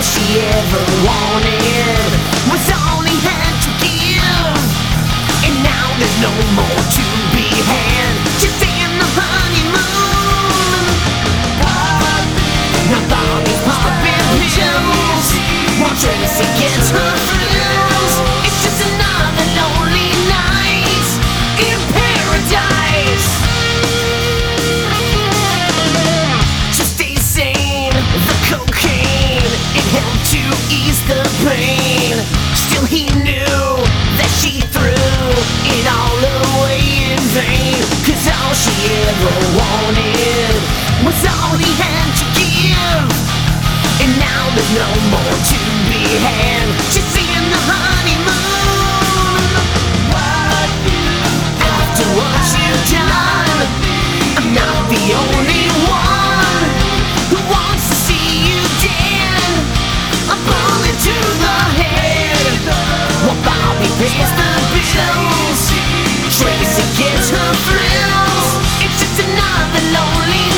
she ever wanted was all he had to give. And now there's no more to be had. Just in the honeymoon. Now Bobby's popping pills while Tracy gets her thrills. It's just another lonely night in paradise. To stay sane, the cocaine, it helped to ease the pain. Still he knew that she threw it all away in vain. Cause all she ever wanted was all he had to give. And now there's no more to be had. She's in the honeymoon. After what you've done, I'm not the only one who wants to see you dead. A bullet to the head while Bobby pays the bills. Tracy gets her thrills. It's just another lonely